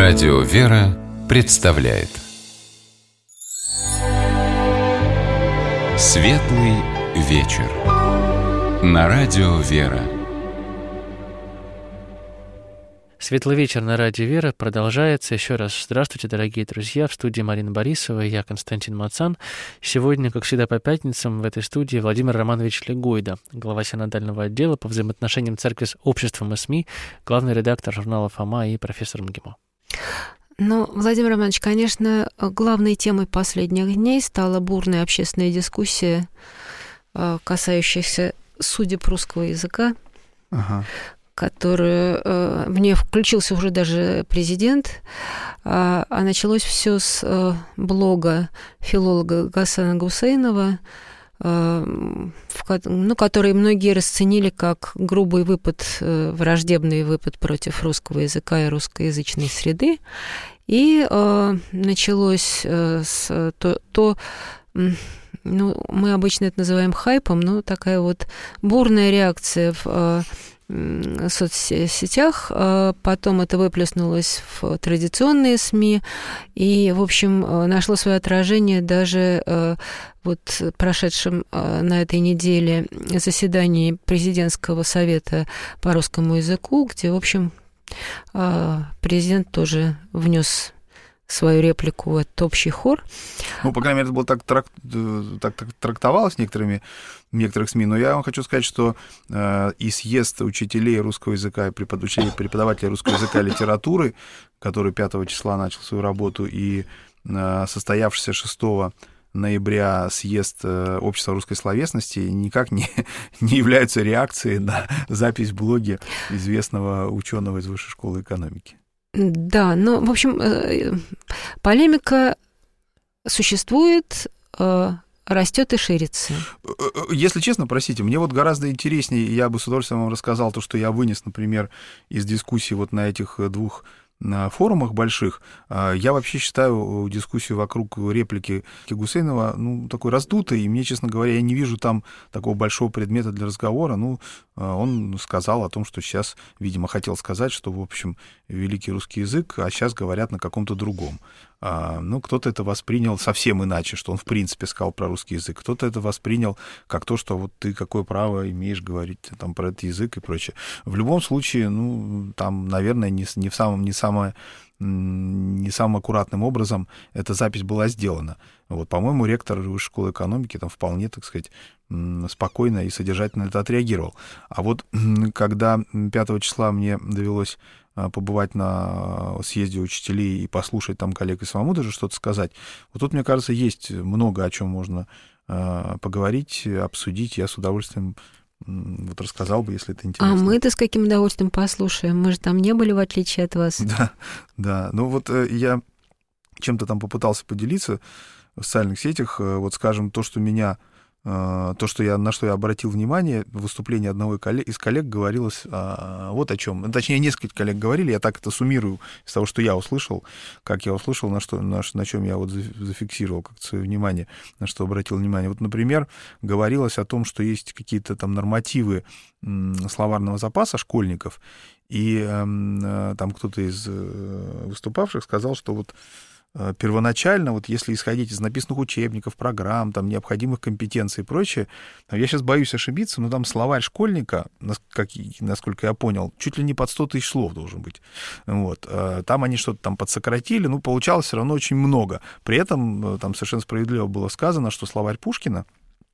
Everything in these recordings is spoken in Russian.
Радио «Вера» представляет Светлый вечер на Радио «Вера». Светлый вечер на Радио «Вера» продолжается. Еще раз здравствуйте, дорогие друзья. В студии Марина Борисова и я, Константин Мацан. Сегодня, как всегда по пятницам, в этой студии Владимир Романович Легойда, глава синодального отдела по взаимоотношениям церкви с обществом и СМИ, главный редактор журнала «Фома» и профессор МГИМО. Ну, Владимир Романович, конечно, главной темой последних дней стала бурная общественная дискуссия, касающаяся судеб русского языка, которую в нее включился уже даже президент, а началось все с блога филолога Гасана Гусейнова, который многие расценили как грубый выпад, враждебный выпад против русского языка и русскоязычной среды. И началось с мы обычно это называем хайпом, но такая вот бурная реакция в соцсетях, потом это выплеснулось в традиционные СМИ, и, в общем, нашло свое отражение даже вот прошедшем на этой неделе заседании президентского совета по русскому языку, где, в общем, президент тоже внес свою реплику в этот общий хор. Ну, по крайней мере, это было так трактовалось в некоторых СМИ, но я вам хочу сказать, что и съезд учителей русского языка и преподавателей русского языка и литературы, который 5 числа начал свою работу, и состоявшийся 6 ноября съезд общества русской словесности никак не являются реакцией на запись в блоге известного ученого из Высшей школы экономики. Да, в общем, полемика существует, растет и ширится. Если честно, простите, мне вот гораздо интереснее, я бы с удовольствием вам рассказал то, что я вынес, например, из дискуссии вот на этих двух форумах больших. Я вообще считаю дискуссию вокруг реплики Гусейнова такой раздутой, и мне, честно говоря, я не вижу там такого большого предмета для разговора. Он сказал о том, что сейчас, видимо, хотел сказать, что, в общем, великий русский язык, а сейчас говорят на каком-то другом. Кто-то это воспринял совсем иначе, что он, в принципе, сказал про русский язык. Кто-то это воспринял как то, что вот ты какое право имеешь говорить там про этот язык и прочее. В любом случае, там, наверное, не самым аккуратным образом эта запись была сделана. Вот, по-моему, ректор Высшей школы экономики там вполне, так сказать, спокойно и содержательно это отреагировал. А вот когда 5 числа мне довелось побывать на съезде учителей и послушать там коллег и самому даже что-то сказать, вот тут, мне кажется, есть много о чем можно поговорить, обсудить. Я с удовольствием вот рассказал бы, если это интересно. А мы-то с каким удовольствием послушаем? Мы же там не были, в отличие от вас. Да. Я чем-то там попытался поделиться в социальных сетях. Вот, скажем, на что я обратил внимание, в выступлении одного из коллег говорилось вот о чем. Точнее, несколько коллег говорили, я так это суммирую из того, что я услышал, на чем я вот зафиксировал как-то свое внимание, на что обратил внимание. Вот, например, говорилось о том, что есть какие-то там нормативы словарного запаса школьников, и там кто-то из выступавших сказал, что вот первоначально, вот если исходить из написанных учебников, программ, там, необходимых компетенций и прочее, я сейчас боюсь ошибиться, но там словарь школьника, насколько я понял, чуть ли не под 100 тысяч слов должен быть. Вот. Там они что-то там подсократили, получалось все равно очень много. При этом там совершенно справедливо было сказано, что словарь Пушкина,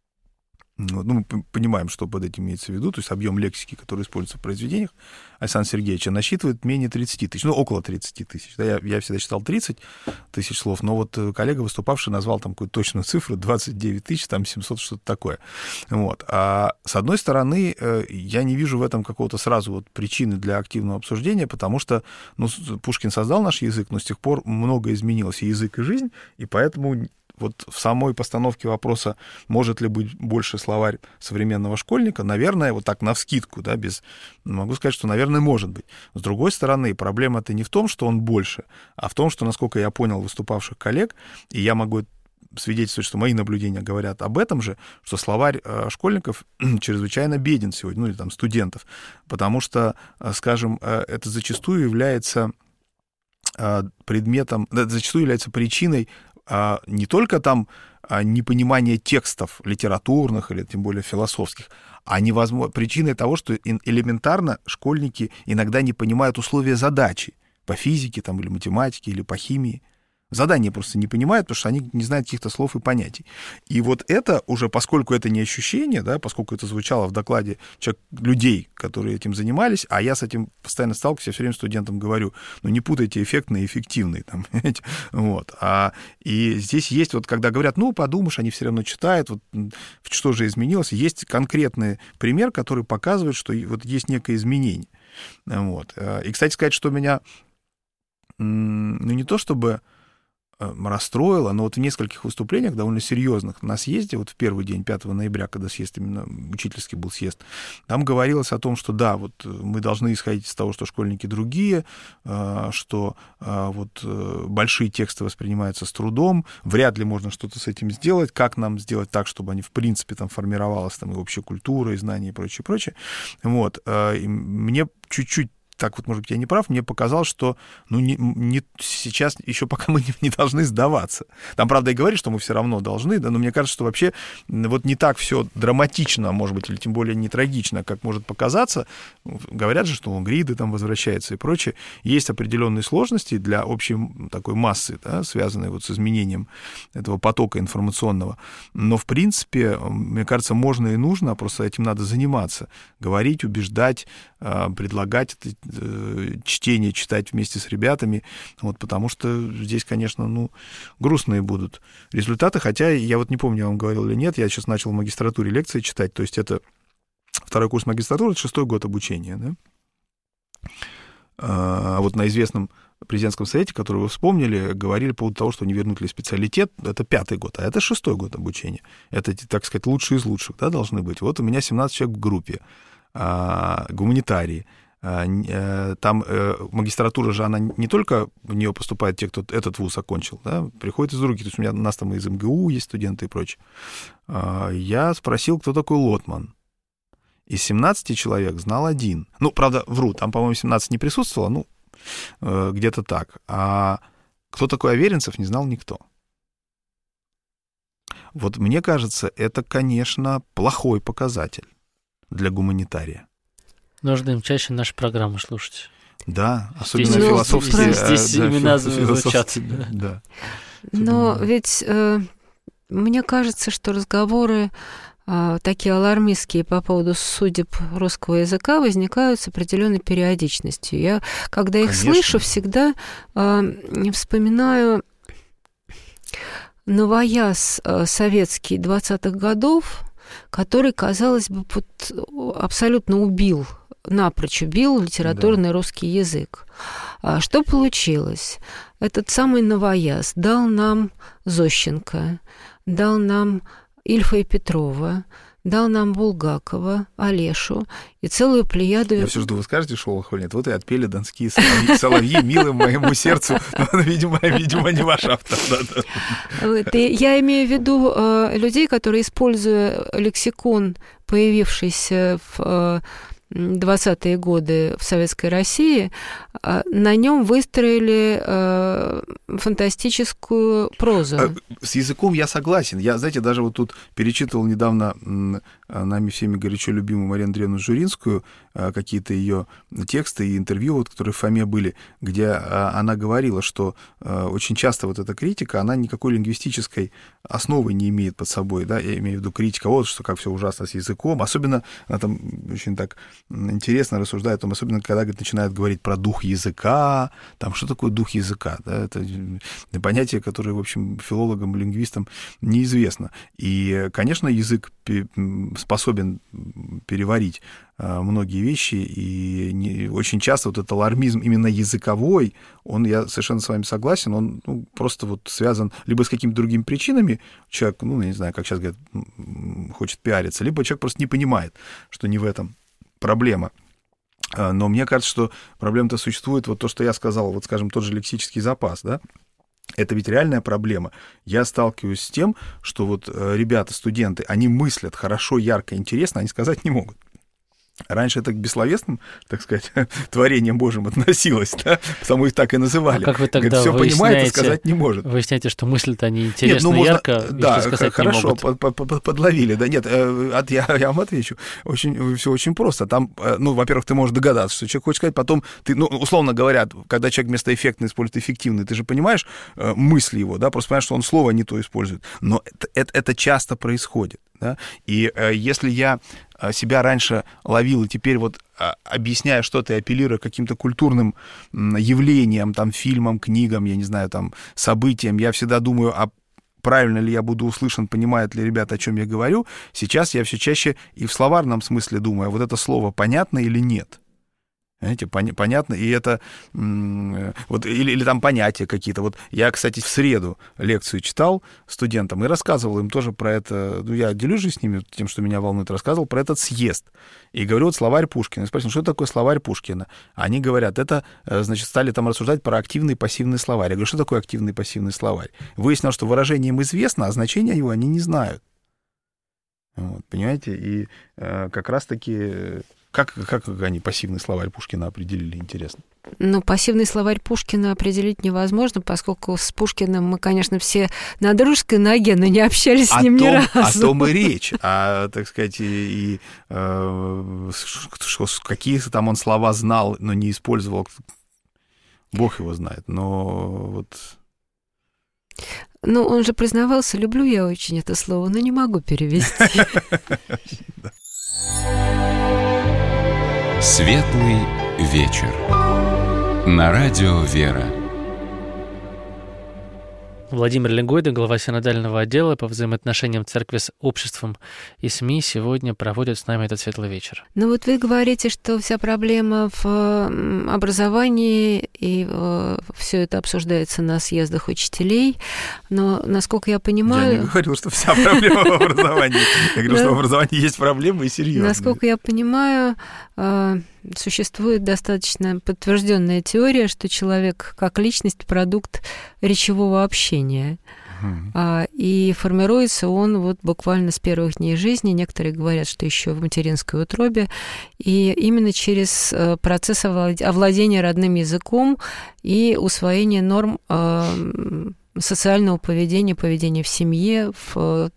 мы понимаем, что под этим имеется в виду, то есть объем лексики, который используется в произведениях Александра Сергеевича, насчитывает менее 30 тысяч, около 30 тысяч. Да, я всегда считал 30 тысяч слов, но вот коллега, выступавший, назвал там какую-то точную цифру, 29 тысяч, там 700, что-то такое. Вот. А с одной стороны, я не вижу в этом какого-то сразу вот причины для активного обсуждения, потому что Пушкин создал наш язык, но с тех пор многое изменилось, и язык, и жизнь, и поэтому вот в самой постановке вопроса, может ли быть больше словарь современного школьника, наверное, вот так навскидку, да, могу сказать, что, наверное, может быть. С другой стороны, проблема-то не в том, что он больше, а в том, что, насколько я понял выступавших коллег, и я могу свидетельствовать, что мои наблюдения говорят об этом же, что словарь школьников чрезвычайно беден сегодня, или там студентов, потому что, скажем, это зачастую является предметом, зачастую является причиной не только там непонимания текстов литературных или тем более философских, а причиной того, что элементарно школьники иногда не понимают условия задачи по физике там, или математике, или по химии. Задания просто не понимают, потому что они не знают каких-то слов и понятий. И вот это уже, поскольку это не ощущение, да, поскольку это звучало в докладе людей, которые этим занимались, а я с этим постоянно сталкиваюсь, я все время студентам говорю, не путайте эффектный и эффективный. Там, вот. И здесь есть, вот когда говорят, подумаешь, они все равно читают, вот, что же изменилось, есть конкретный пример, который показывает, что вот есть некое изменение. Вот. И, кстати сказать, что меня, не то чтобы расстроило, но вот в нескольких выступлениях довольно серьезных на съезде, вот в первый день, 5 ноября, когда съезд, именно учительский был съезд, там говорилось о том, что да, вот мы должны исходить из того, что школьники другие, что вот большие тексты воспринимаются с трудом, вряд ли можно что-то с этим сделать, как нам сделать так, чтобы они, в принципе, там формировалась там и общая культура, и знания, и прочее, прочее. Вот. И мне чуть-чуть так вот, может быть, я не прав, мне показалось, что сейчас еще пока мы не должны сдаваться. Там, правда, и говорит, что мы все равно должны, да, но мне кажется, что вообще вот не так все драматично, может быть, или тем более не трагично, как может показаться. Говорят же, что лонгриды там возвращаются и прочее. Есть определенные сложности для общей такой массы, да, связанные вот с изменением этого потока информационного. Но, в принципе, мне кажется, можно и нужно, просто этим надо заниматься. Говорить, убеждать, предлагать это чтение читать вместе с ребятами, вот, потому что здесь, конечно, грустные будут результаты, хотя я вот не помню, я вам говорил или нет, я сейчас начал в магистратуре лекции читать, то есть это 2-й курс магистратуры, это 6-й год обучения, да? А вот на известном президентском совете, который вы вспомнили, говорили по поводу того, что не вернут ли специалитет, это 5-й год, а это 6-й год обучения, это, так сказать, лучшие из лучших, да, должны быть. Вот у меня 17 человек в группе, гуманитарии. Там магистратура же, она не только в нее поступают те, кто этот вуз окончил, да, приходят из других. То есть у нас там из МГУ есть студенты и прочее. Я спросил, кто такой Лотман. Из 17 человек знал один. Правда, вру, там, по-моему, 17 не присутствовало, где-то так. А кто такой Аверинцев, не знал никто. Вот мне кажется, это, конечно, плохой показатель для гуманитария. Нужно им чаще наши программы слушать. Да, особенно философские. Здесь имена звучат. Да. Но ведь мне кажется, что разговоры такие алармистские по поводу судеб русского языка возникают с определенной периодичностью. Когда их слышу, всегда вспоминаю новояз советский 20-х годов, который, казалось бы, абсолютно напрочь убил литературный русский язык. Что получилось? Этот самый новояз дал нам Зощенко, дал нам Ильфа и Петрова, дал нам Булгакова, Олешу и целую плеяду... Я все жду, вы скажете, Шолохова нет. Вот и отпели донские соловьи милым моему сердцу. Видимо, не ваш автор. Я имею в виду людей, которые, используя лексикон, появившийся в 20-е годы в Советской России, на нем выстроили фантастическую прозу. С языком я согласен. Я, знаете, даже вот тут перечитывал недавно нами всеми горячо любимую Марию Андреевну Журинскую, какие-то ее тексты и интервью, вот, которые в ФОМе были, где она говорила, что очень часто вот эта критика, она никакой лингвистической основы не имеет под собой, да, я имею в виду критика, вот что как все ужасно с языком, особенно она там очень так интересно рассуждает о том, особенно когда начинают говорить про дух языка, там, что такое дух языка, да, это понятие, которое, в общем, филологам, лингвистам неизвестно. И, конечно, язык способен переварить многие вещи, и очень часто вот этот алармизм именно языковой, я совершенно с вами согласен, он просто вот связан либо с какими-то другими причинами, человек, я не знаю, как сейчас говорят, хочет пиариться, либо человек просто не понимает, что не в этом проблема. Но мне кажется, что проблема-то существует, вот то, что я сказал, вот, скажем, тот же лексический запас, да, это ведь реальная проблема. Я сталкиваюсь с тем, что вот ребята, студенты, они мыслят хорошо, ярко, интересно, они сказать не могут. Раньше это к бессловесным, так сказать, творениям Божьим относилось, да? Потому их так и называли. А как вы тогда все понимает, а сказать не может. Выясняете, что мысли-то они интересно ярко, да, сказать хорошо, не могут. подловили. Да нет, я вам отвечу. Все очень просто. Там, во-первых, ты можешь догадаться, что человек хочет сказать, потом ты, условно говоря, когда человек вместо эффектно использует эффективный, ты же понимаешь мысли его, да, просто понимаешь, что он слово не то использует. Но это часто происходит. Да? И если я себя раньше ловил, и теперь вот объясняя что-то и апеллируя к каким-то культурным явлениям, там, фильмам, книгам, я не знаю, там, событиям, я всегда думаю, правильно ли я буду услышан, понимают ли ребята, о чем я говорю, сейчас я все чаще и в словарном смысле думаю, вот это слово понятно или нет. Знаете, понятно, и это вот, или там понятия какие-то. Вот я, кстати, в среду лекцию читал студентам и рассказывал им тоже про это. Я делюсь же с ними тем, что меня волнует, рассказывал про этот съезд. И говорю, вот словарь Пушкина. Я спросил, что такое словарь Пушкина? Они говорят, это, значит, стали там рассуждать про активный и пассивный словарь. Я говорю, что такое активный и пассивный словарь? Выяснилось, что выражение им известно, а значение его они не знают. Вот, понимаете? И как раз-таки... Как они пассивный словарь Пушкина определили, интересно? Пассивный словарь Пушкина определить невозможно, поскольку с Пушкиным мы, конечно, все на дружеской ноге, но не общались с ним ни разу. О том и речь. Так сказать, какие там он слова знал, но не использовал, Бог его знает. Но вот... Он же признавался, люблю я очень это слово, но не могу перевести. Светлый вечер. На радио «Вера». Владимир Легойда, глава синодального отдела по взаимоотношениям церкви с обществом и СМИ, сегодня проводит с нами этот светлый вечер. Вот вы говорите, что вся проблема в образовании, и все это обсуждается на съездах учителей, но, насколько я понимаю... Я не говорил, что вся проблема в образовании. Я говорю, что в образовании есть проблемы и серьезные. Насколько я понимаю, существует достаточно подтвержденная теория, что человек как личность — продукт речевого общения. И формируется он вот буквально с первых дней жизни. Некоторые говорят, что еще в материнской утробе. И именно через процесс овладения родным языком и усвоения норм социального поведения, поведения в семье, в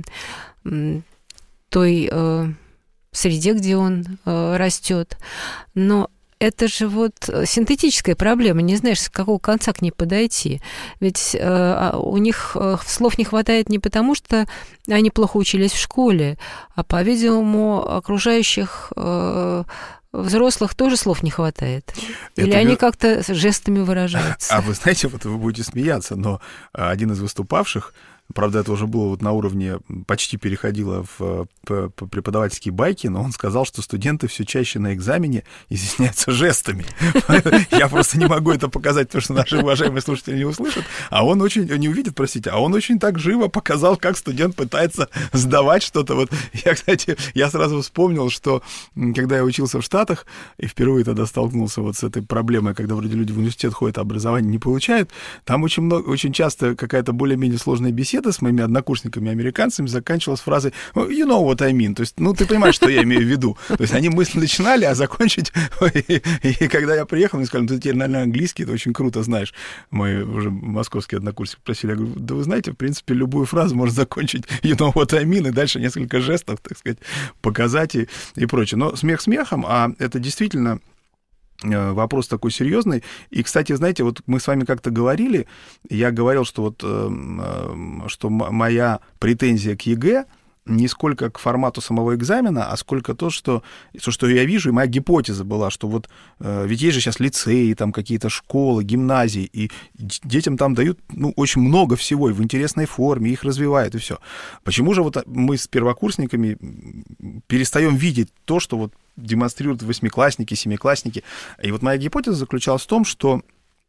той среде, где он растет. Но это же вот синтетическая проблема, не знаешь, с какого конца к ней подойти. Ведь у них слов не хватает не потому, что они плохо учились в школе, а, по-видимому, окружающих взрослых тоже слов не хватает. Или они как-то жестами выражаются. А вы знаете, вот вы будете смеяться, но один из выступавших, правда, это уже было вот на уровне, почти переходило в преподавательские байки, но он сказал, что студенты все чаще на экзамене изъясняются жестами. Я просто не могу это показать, потому что наши уважаемые слушатели не услышат, а он очень, не увидит, простите, а он очень так живо показал, как студент пытается сдавать что-то. Вот я, кстати, сразу вспомнил, что когда я учился в Штатах и впервые тогда столкнулся вот с этой проблемой, когда вроде люди в университет ходят, а образование не получают, там очень часто какая-то более-менее сложная беседа с моими однокурсниками-американцами заканчивалась фразой «you know what I mean», то есть, ты понимаешь, что я имею в виду. То есть они мысли начинали, а закончить... И когда я приехал, мне сказали, ты теперь, наверное, английский, ты очень круто знаешь. Мои уже московские однокурсники просили, я говорю, да вы знаете, в принципе, любую фразу можно закончить «you know what I mean», и дальше несколько жестов, так сказать, показать и прочее. Но смех смехом, а это действительно... Вопрос такой серьезный. И, кстати, знаете, вот мы с вами как-то говорили, я говорил, что что моя претензия к ЕГЭ не сколько к формату самого экзамена, а сколько то, что я вижу, и моя гипотеза была, что вот ведь есть же сейчас лицеи, там какие-то школы, гимназии, и детям там дают очень много всего, и в интересной форме, их развивают, и все. Почему же вот мы с первокурсниками перестаем видеть то, что вот демонстрируют восьмиклассники, семиклассники? И вот моя гипотеза заключалась в том, что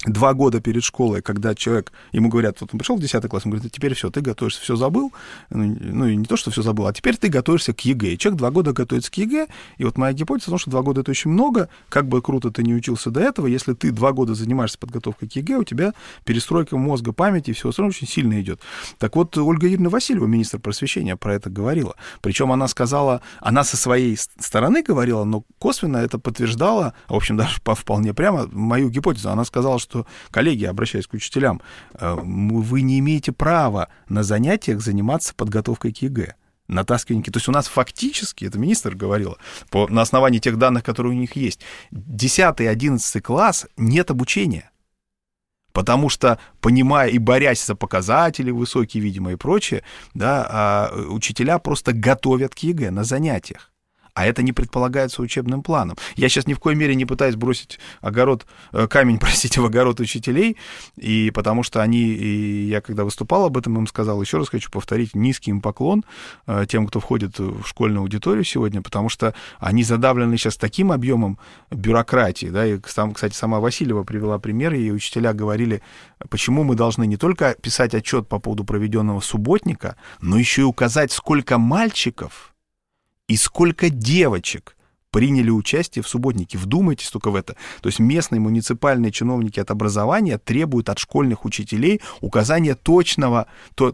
2 года перед школой, когда человек, ему говорят, вот он пришел в 10 класс, он говорит, теперь все, ты готовишься, все забыл, ну и не то, что все забыл, а теперь ты готовишься к ЕГЭ. И человек 2 года готовится к ЕГЭ, и вот моя гипотеза в том, что 2 года это очень много, как бы круто ты не учился до этого, если ты 2 года занимаешься подготовкой к ЕГЭ, у тебя перестройка мозга, памяти и всего остального очень сильно идет. Так вот, Ольга Юрьевна Васильева, министр просвещения, про это говорила. Причем она сказала, она со своей стороны говорила, но косвенно это подтверждала, в общем, даже вполне прямо, мою гипотезу. Она сказала, что, коллеги, обращаясь к учителям, вы не имеете права на занятиях заниматься подготовкой к ЕГЭ. Натаскивание. То есть у нас фактически, это министр говорила, на основании тех данных, которые у них есть, 10-11 класс нет обучения. Потому что, понимая и борясь за показатели высокие, видимо, и прочее, да, учителя просто готовят к ЕГЭ на занятиях. А это не предполагается учебным планом. Я сейчас ни в коей мере не пытаюсь бросить камень, в огород учителей, и потому что я когда выступал об этом, им сказал, еще раз хочу повторить, низкий им поклон тем, кто входит в школьную аудиторию сегодня, потому что они задавлены сейчас таким объемом бюрократии, да, и, кстати, сама Васильева привела пример, и учителя говорили, почему мы должны не только писать отчет по поводу проведенного субботника, но еще и указать, сколько мальчиков и сколько девочек приняли участие в субботнике. Вдумайтесь только в это. То есть местные муниципальные чиновники от образования требуют от школьных учителей указания точного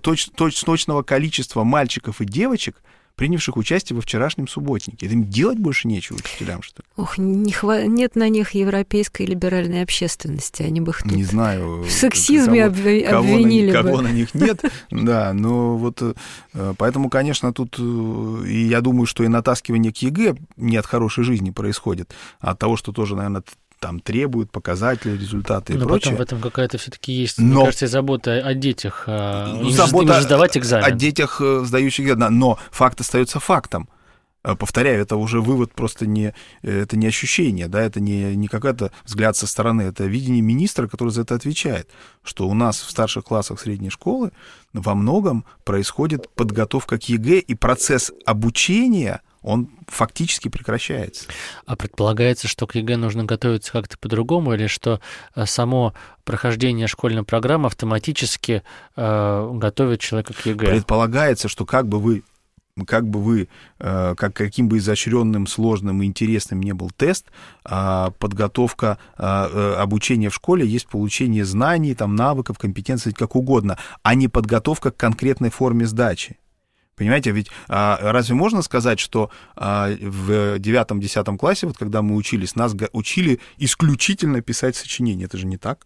количества мальчиков и девочек, принявших участие во вчерашнем субботнике. Им делать больше нечего учителям, что ли? Ох, нет на них европейской либеральной общественности. Они бы их тут не знаю, в сексизме обвинили бы. Кого на них нет, да, но вот поэтому, конечно, тут, и я думаю, что и натаскивание к ЕГЭ не от хорошей жизни происходит, а от того, что тоже, наверное, там требуют показатели, результаты и прочее. Но потом в этом какая-то все-таки есть, мне кажется, забота о детях. Забота им сдавать экзамен. О детях, сдающих экзамен. Но факт остается фактом. Повторяю, это уже вывод просто это не ощущение, да, это не какой-то взгляд со стороны, это видение министра, который за это отвечает, что у нас в старших классах средней школы во многом происходит подготовка к ЕГЭ, и процесс обучения, он фактически прекращается. А предполагается, что к ЕГЭ нужно готовиться как-то по-другому, или что само прохождение школьной программы автоматически готовит человека к ЕГЭ? Предполагается, что каким бы изощренным, сложным и интересным ни был тест, подготовка, обучение в школе есть получение знаний, там, навыков, компетенций, как угодно, а не подготовка к конкретной форме сдачи. Понимаете, ведь разве можно сказать, что в 9-10 классе, вот когда мы учились, нас учили исключительно писать сочинения? Это же не так.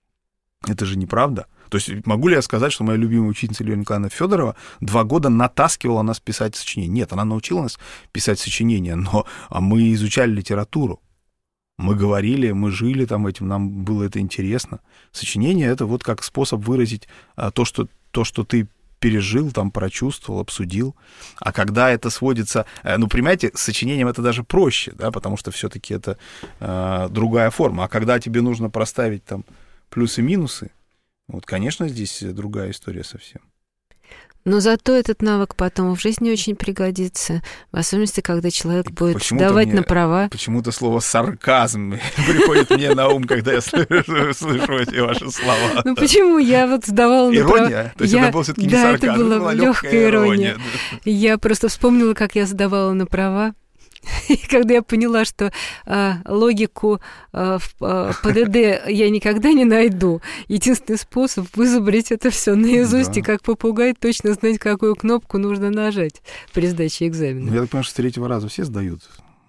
Это же неправда. То есть могу ли я сказать, что моя любимая учительница Елена Николаевна Федорова 2 года натаскивала нас писать сочинения? Нет, она научила нас писать сочинения, но мы изучали литературу. Мы говорили, мы жили там этим, нам было это интересно. Сочинение — это вот как способ выразить то, что ты пережил, там, прочувствовал, обсудил. А когда это сводится... понимаете, с сочинением это даже проще, да, потому что все-таки это другая форма. А когда тебе нужно проставить там плюсы-минусы, вот, конечно, здесь другая история совсем. Но зато этот навык потом в жизни очень пригодится, в особенности, когда человек будет давать на права. Почему-то слово «сарказм» приходит мне на ум, когда я слышу эти ваши слова. Ну почему? Я вот сдавала на права. Ирония? То есть это был все-таки не сарказм, это была легкая ирония. Я просто вспомнила, как я сдавала на права. И когда я поняла, что логику в ПДД я никогда не найду, единственный способ вызубрить это все наизусть, и как попугай точно знать, какую кнопку нужно нажать при сдаче экзамена. Я так понимаю, что с 3-го раза все сдают.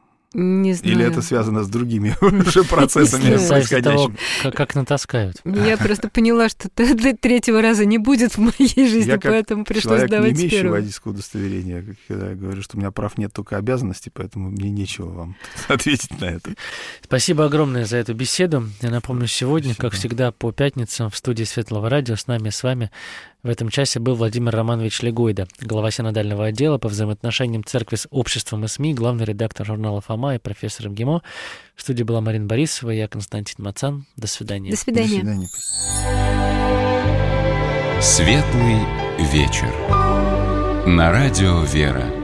Не знаю. Или это связано с другими уже процессами происходящими? Как натаскают. Я просто поняла, что 3-го раза не будет в моей жизни, поэтому пришлось сдавать с 1-го. Я, как не имеющий водительского удостоверения, когда я говорю, что у меня прав нет, только обязанностей, поэтому мне нечего вам ответить на это. Спасибо огромное за эту беседу. Я напомню, сегодня, как всегда, по пятницам в студии Светлого радио с вами в этом часе был Владимир Романович Легойда, глава синодального отдела по взаимоотношениям церкви с обществом и СМИ, главный редактор журнала «Фома» и профессор МГИМО. В студии была Марина Борисова, я Константин Мацан. До свидания. До свидания. До свидания. Светлый вечер. На радио «Вера».